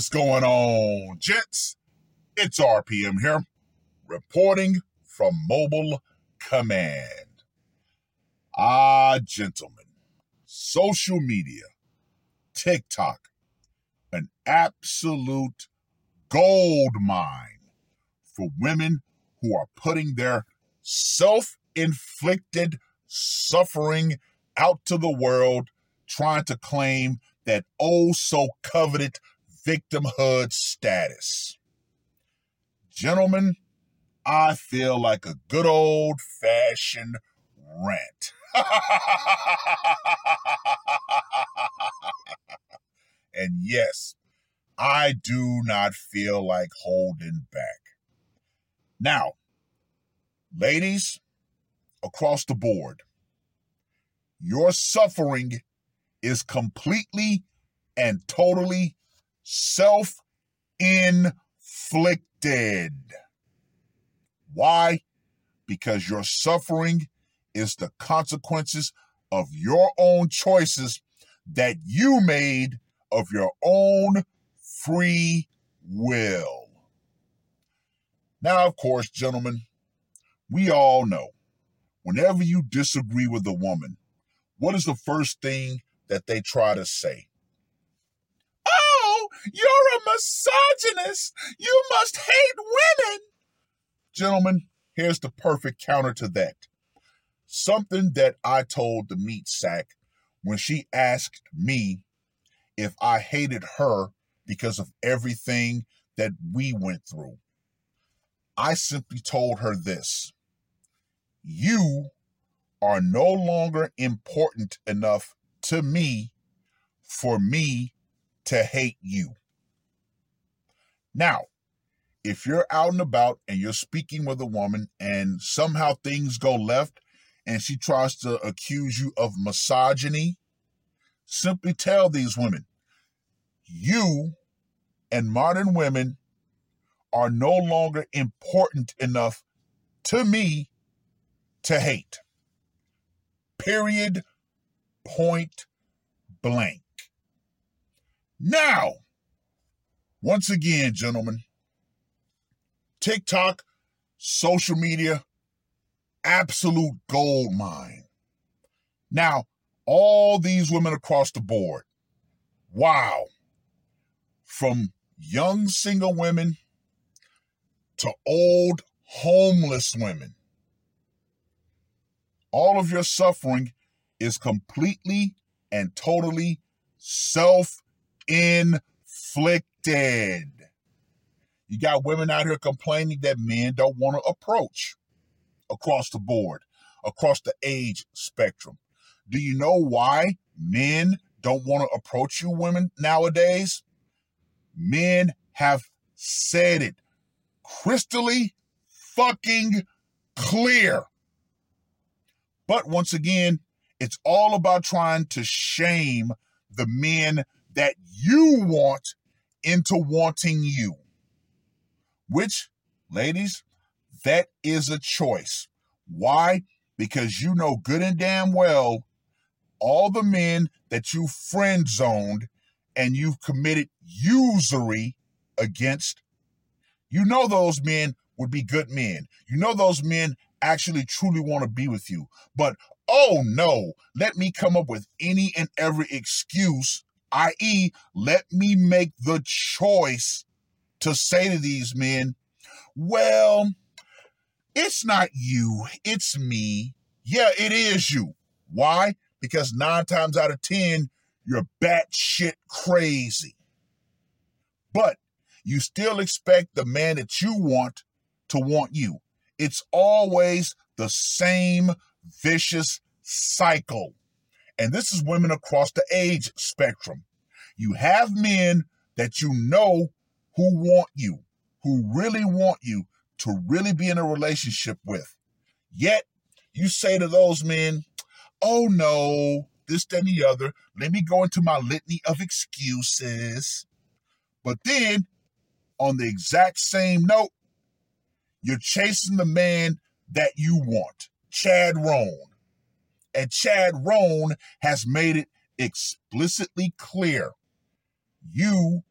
What's going on, gents? It's RPM here, reporting from Mobile Command. Gentlemen, social media, TikTok, an absolute gold mine for women who are putting their self-inflicted suffering out to the world, trying to claim that oh-so-coveted victimhood status. Gentlemen, I feel like a good old-fashioned rant. And yes, I do not feel like holding back. Now, ladies, across the board, your suffering is completely and totally self-inflicted. Why? Because your suffering is the consequences of your own choices that you made of your own free will. Now, of course, gentlemen, we all know whenever you disagree with a woman, what is the first thing that they try to say? Oh, you're a misogynist. You must hate women. Gentlemen, here's the perfect counter to that. Something that I told the meat sack when she asked me if I hated her because of everything that we went through. I simply told her this: you are no longer important enough to me for me to hate you. Now, if you're out and about and you're speaking with a woman and somehow things go left and she tries to accuse you of misogyny, simply tell these women, you and modern women are no longer important enough to me to hate. Period. Point blank. Now, once again, gentlemen, TikTok, social media, absolute gold mine. Now, all these women across the board, wow, from young single women to old homeless women, all of your suffering is completely and totally self-inflicted. You got women out here complaining that men don't want to approach across the board, across the age spectrum. Do you know why men don't want to approach you women nowadays? Men have said it crystally fucking clear. But once again, it's all about trying to shame the men that you want into wanting you. Which, ladies, that is a choice. Why? Because you know good and damn well all the men that you friend zoned and you've committed usury against, you know those men would be good men. You know those men actually truly want to be with you. But, oh no, let me come up with any and every excuse, i.e., let me make the choice to say to these men, well, it's not you, it's me. Yeah, it is you. Why? Because 9 times out of 10, you're batshit crazy. But you still expect the man that you want to want you. It's always the same vicious cycle. And this is women across the age spectrum. You have men that you know who want you, who really want you to really be in a relationship with. Yet, you say to those men, oh no, this, that, and the other. Let me go into my litany of excuses. But then, on the exact same note, you're chasing the man that you want, Chad Rohn. And Chad Rohn has made it explicitly clear. You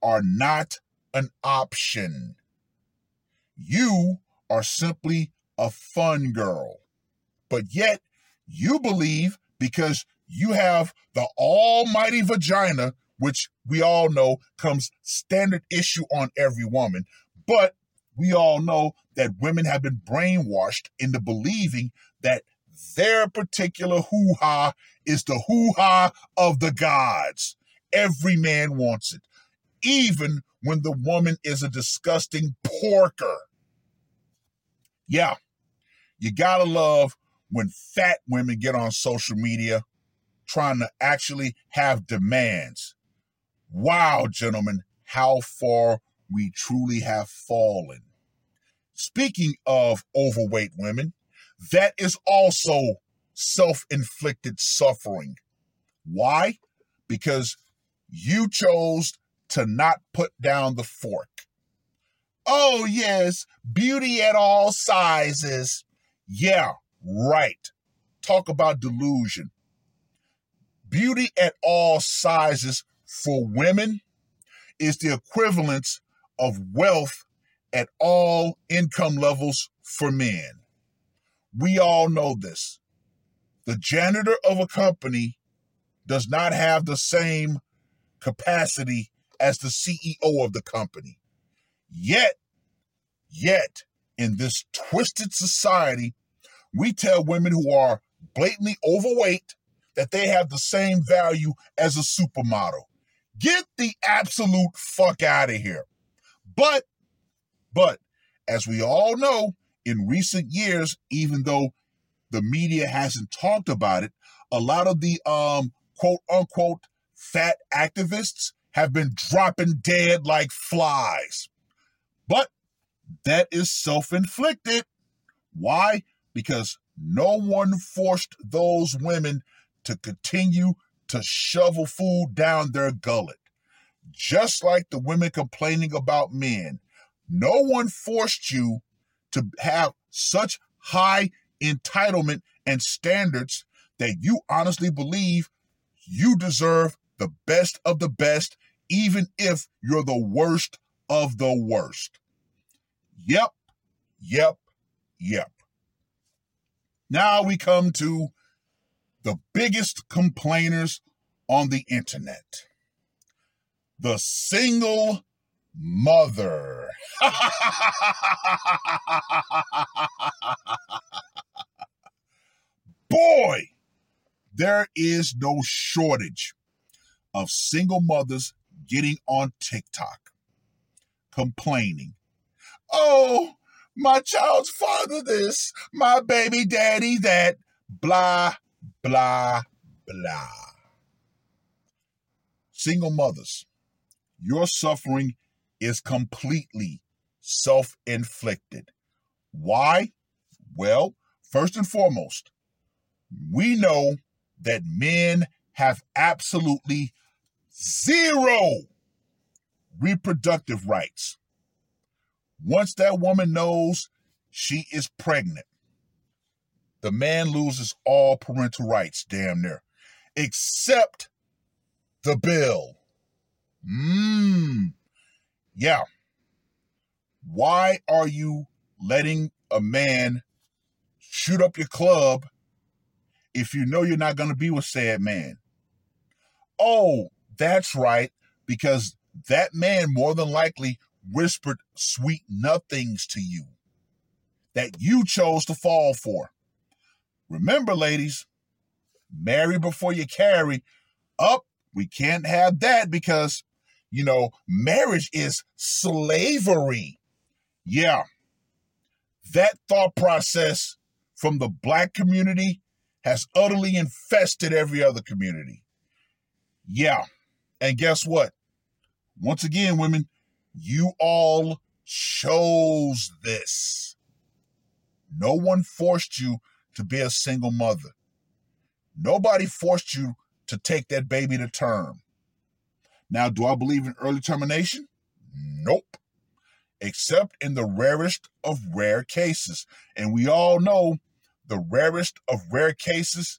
are not an option. You are simply a fun girl. But yet, you believe because you have the almighty vagina, which we all know comes standard issue on every woman, but we all know that women have been brainwashed into believing that their particular hoo-ha is the hoo-ha of the gods. Every man wants it, even when the woman is a disgusting porker. Yeah, you gotta love when fat women get on social media trying to actually have demands. Wow, gentlemen, how far we truly have fallen. Speaking of overweight women, that is also self-inflicted suffering. Why? Because you chose to not put down the fork. Oh, yes, beauty at all sizes. Yeah, right. Talk about delusion. Beauty at all sizes for women is the equivalence of wealth at all income levels for men. We all know this. The janitor of a company does not have the same capacity as the CEO of the company. Yet, in this twisted society, we tell women who are blatantly overweight that they have the same value as a supermodel. Get the absolute fuck out of here. But, as we all know, in recent years, even though the media hasn't talked about it, a lot of the quote unquote fat activists have been dropping dead like flies. But that is self-inflicted. Why? Because no one forced those women to continue to shovel food down their gullet. Just like the women complaining about men, no one forced you to have such high entitlement and standards that you honestly believe you deserve the best of the best, even if you're the worst of the worst. Yep. Now we come to the biggest complainers on the internet. The single mother. Boy, there is no shortage of single mothers getting on TikTok, complaining. Oh, my child's father this, my baby daddy that, blah, blah, blah. Single mothers, your suffering is completely self-inflicted. Why? Well, first and foremost, we know that men have absolutely zero reproductive rights. Once that woman knows she is pregnant, the man loses all parental rights, damn near, except the bill. Yeah. Why are you letting a man shoot up your club if you know you're not going to be with said man? Oh, that's right, because that man more than likely whispered sweet nothings to you that you chose to fall for. Remember, ladies, marry before you carry. We can't have that because, marriage is slavery. Yeah. That thought process from the Black community has utterly infested every other community. Yeah. And guess what? Once again, women, you all chose this. No one forced you to be a single mother. Nobody forced you to take that baby to term. Now, do I believe in early termination? Nope. Except in the rarest of rare cases. And we all know the rarest of rare cases,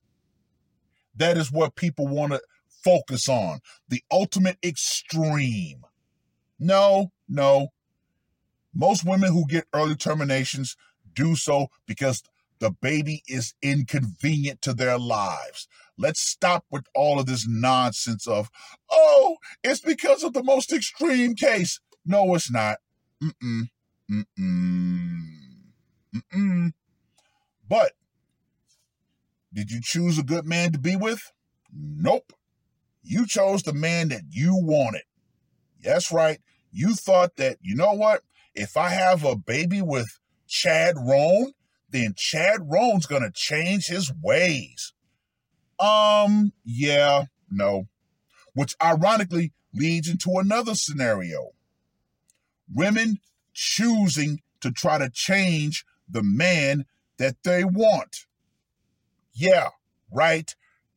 that is what people want to focus on. The ultimate extreme. No, no. Most women who get early terminations do so because the baby is inconvenient to their lives. Let's stop with all of this nonsense of, oh, it's because of the most extreme case. No, it's not. Mm-mm. Mm-mm. Mm-mm. But did you choose a good man to be with? Nope. You chose the man that you wanted. That's right. You thought that, you know what? If I have a baby with Chad Rohn, then Chad Rohn's going to change his ways. Yeah, no. Which ironically leads into another scenario. Women choosing to try to change the man that they want. Yeah, right?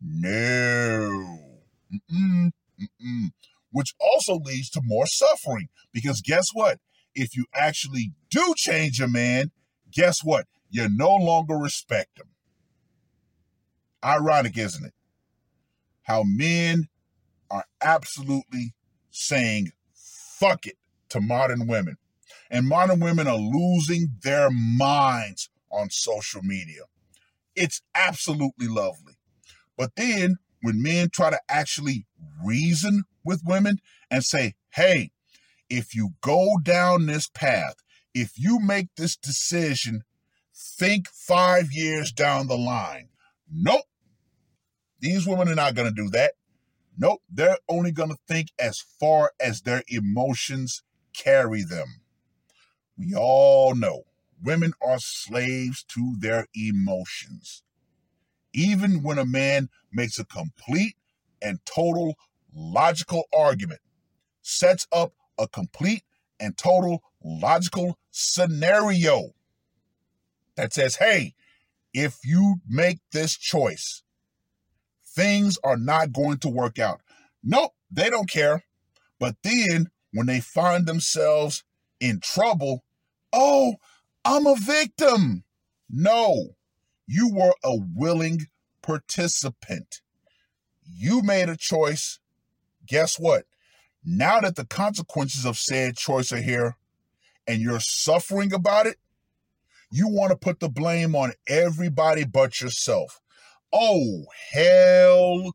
No. Mm-mm, mm-mm. Which also leads to more suffering. Because guess what? If you actually do change a man, guess what? You no longer respect him. Ironic, isn't it? How men are absolutely saying fuck it to modern women. And modern women are losing their minds on social media. It's absolutely lovely. But then when men try to actually reason with women and say, hey, if you go down this path, if you make this decision, think 5 years down the line. Nope. These women are not going to do that. Nope. They're only going to think as far as their emotions carry them. We all know women are slaves to their emotions. Even when a man makes a complete and total logical argument, sets up a complete and total logical scenario that says, hey, if you make this choice, things are not going to work out. Nope, they don't care. But then when they find themselves in trouble, oh, I'm a victim. No, you were a willing participant. You made a choice. Guess what? Now that the consequences of said choice are here and you're suffering about it, you want to put the blame on everybody but yourself. Oh, hell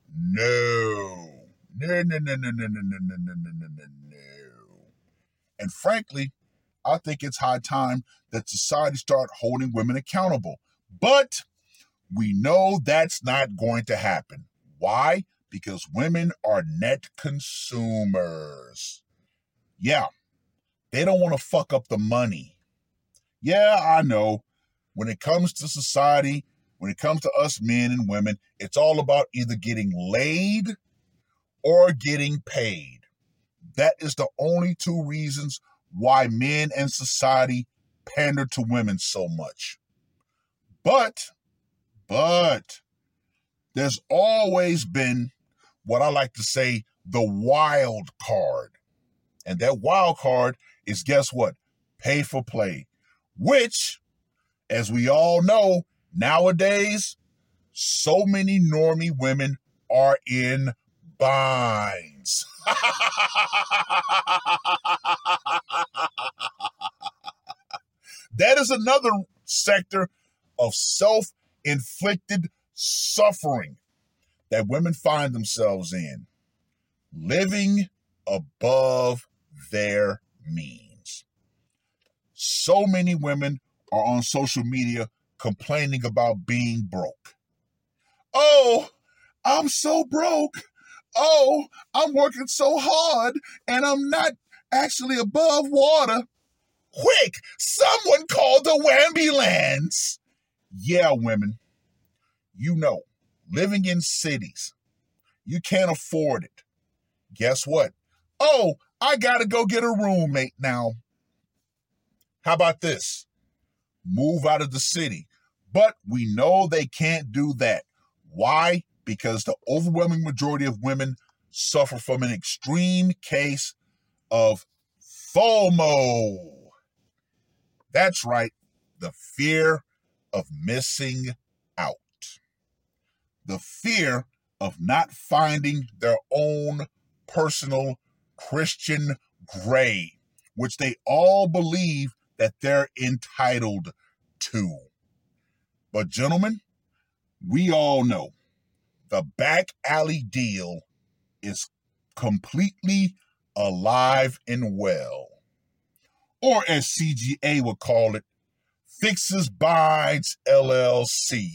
no. No, no, no, no, no, no, no, no, no, no, no, no. And frankly, I think it's high time that society start holding women accountable. But we know that's not going to happen. Why? Because women are net consumers. Yeah, they don't want to fuck up the money. Yeah, I know. When it comes to society, when it comes to us men and women, it's all about either getting laid or getting paid. That is the only two reasons why men and society pander to women so much. But, there's always been what I like to say, the wild card. And that wild card is, guess what? Pay for play. Which, as we all know, nowadays, so many normie women are in binds. That is another sector of self-inflicted suffering that women find themselves in, living above their means. So many women are on social media complaining about being broke. Oh, I'm so broke. Oh, I'm working so hard and I'm not actually above water. Quick, someone call the Wambulance. Yeah, women, you know, living in cities, you can't afford it. Guess what? Oh, I gotta go get a roommate now. How about this? Move out of the city. But we know they can't do that. Why? Because the overwhelming majority of women suffer from an extreme case of FOMO. That's right, the fear of missing out. The fear of not finding their own personal Christian gray, which they all believe that they're entitled to. But gentlemen, we all know the back alley deal is completely alive and well. Or as CGA would call it, Fixes Binds LLC.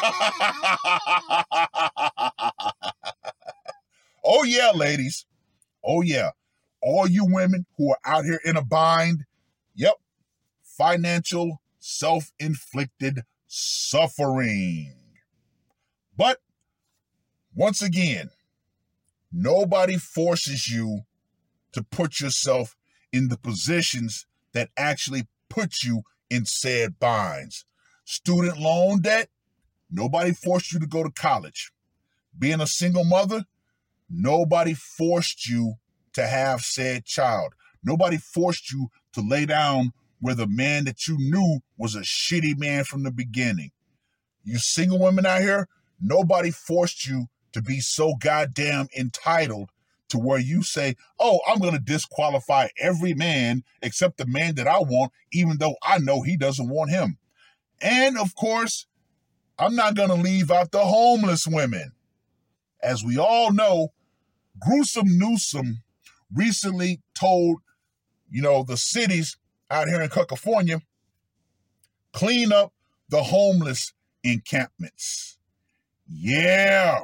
Oh yeah, ladies. Oh yeah. All you women who are out here in a bind, yep, financial self-inflicted suffering. But once again, nobody forces you to put yourself in the positions that actually put you in said binds. Student loan debt, nobody forced you to go to college. Being a single mother, nobody forced you to have said child. Nobody forced you to lay down with a man that you knew was a shitty man from the beginning. You single women out here, nobody forced you to be so goddamn entitled to where you say, oh, I'm going to disqualify every man except the man that I want, even though I know he doesn't want him. And of course, I'm not going to leave out the homeless women. As we all know, Gruesome Newsom recently told, the cities out here in California, clean up the homeless encampments. Yeah.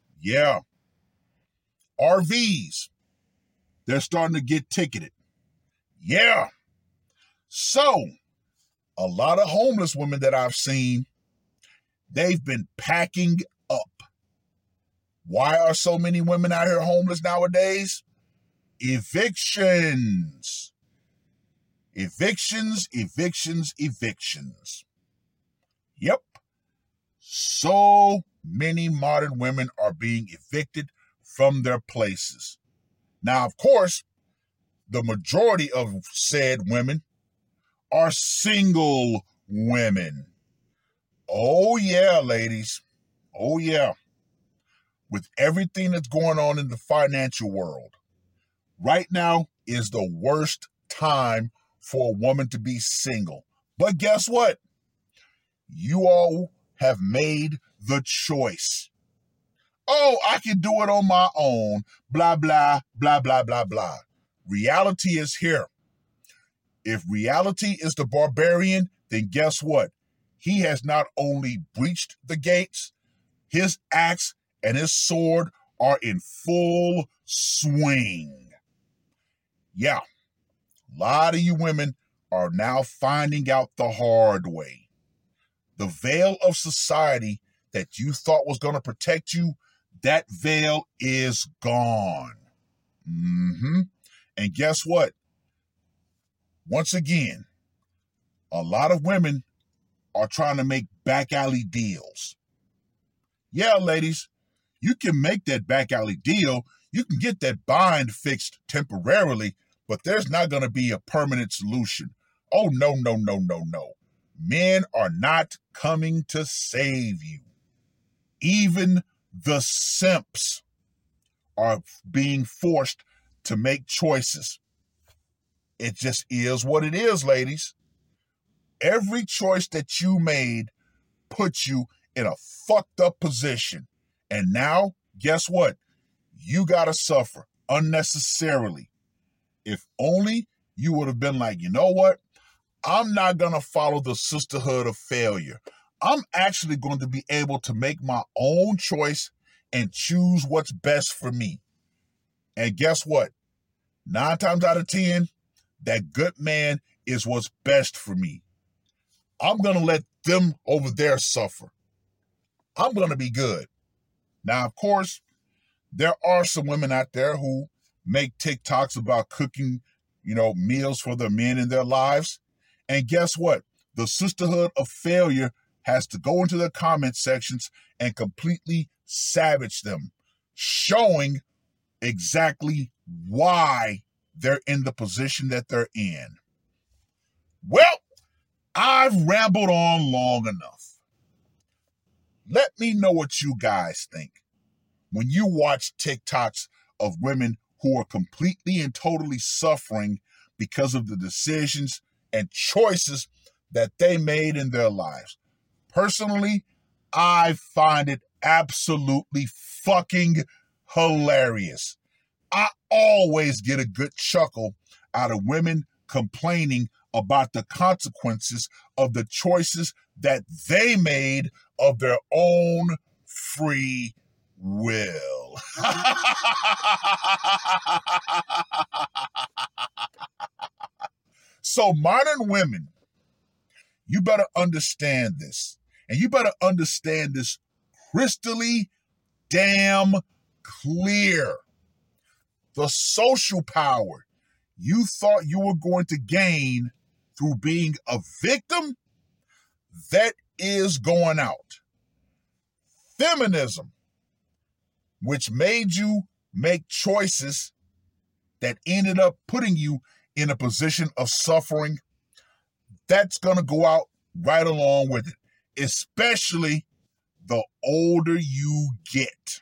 RVs, they're starting to get ticketed. Yeah. So, a lot of homeless women that I've seen, they've been packing up. Why are so many women out here homeless nowadays? Evictions. Yep. So many modern women are being evicted from their places. Now, of course, the majority of said women are single women. Oh yeah, ladies. Oh yeah. With everything that's going on in the financial world, right now is the worst time for a woman to be single. But guess what? You all have made the choice. Oh, I can do it on my own. Blah, blah, blah, blah, blah, blah. Reality is here. If reality is the barbarian, then guess what? He has not only breached the gates, his axe and his sword are in full swing. Yeah, a lot of you women are now finding out the hard way. The veil of society that you thought was going to protect you, that veil is gone. And guess what? Once again, a lot of women are trying to make back alley deals. Yeah, ladies, you can make that back alley deal. You can get that bind fixed temporarily, but there's not going to be a permanent solution. Oh, no. Men are not coming to save you. Even the simps are being forced to make choices. It just is what it is, ladies. Every choice that you made puts you in a fucked up position. And now, guess what? You gotta suffer unnecessarily. If only you would have been like, you know what? I'm not gonna follow the sisterhood of failure. I'm actually going to be able to make my own choice and choose what's best for me. And guess what? 9 times out of 10, that good man is what's best for me. I'm going to let them over there suffer. I'm going to be good. Now, of course, there are some women out there who make TikToks about cooking, meals for their men in their lives. And guess what? The sisterhood of failure has to go into the comment sections and completely savage them, showing exactly why they're in the position that they're in. Well, I've rambled on long enough. Let me know what you guys think when you watch TikToks of women who are completely and totally suffering because of the decisions and choices that they made in their lives. Personally, I find it absolutely fucking hilarious. I always get a good chuckle out of women complaining about the consequences of the choices that they made of their own free will. So, modern women, you better understand this. And you better understand this crystally damn clear. The social power you thought you were going to gain through being a victim, that is going out. Feminism, which made you make choices that ended up putting you in a position of suffering, that's going to go out right along with it, especially the older you get.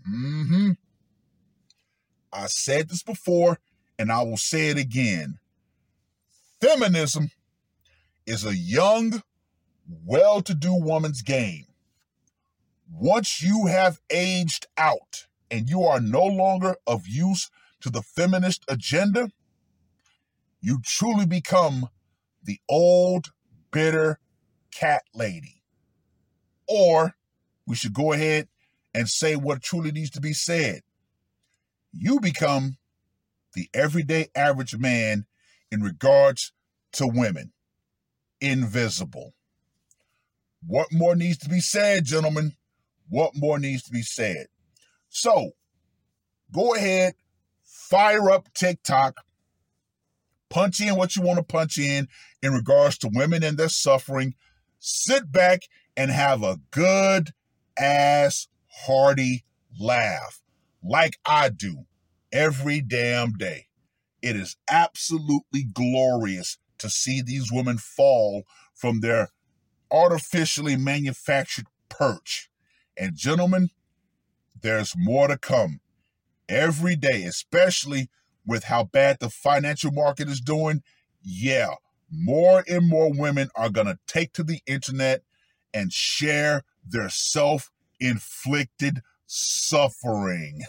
I said this before, and I will say it again. Feminism is a young, well-to-do woman's game. Once you have aged out and you are no longer of use to the feminist agenda, you truly become the old, bitter cat lady. Or we should go ahead and say what truly needs to be said. You become the everyday average man in regards to women. Invisible. What more needs to be said, gentlemen? What more needs to be said? So, go ahead, fire up TikTok, punch in what you want to punch in regards to women and their suffering. Sit back and have a good ass hearty laugh like I do every damn day. It is absolutely glorious to see these women fall from their artificially manufactured perch. And gentlemen, there's more to come every day, especially with how bad the financial market is doing. Yeah, more and more women are going to take to the internet and share their self-inflicted suffering.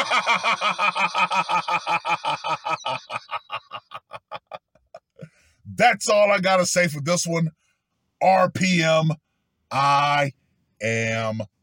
That's all I got to say for this one. RPM, I am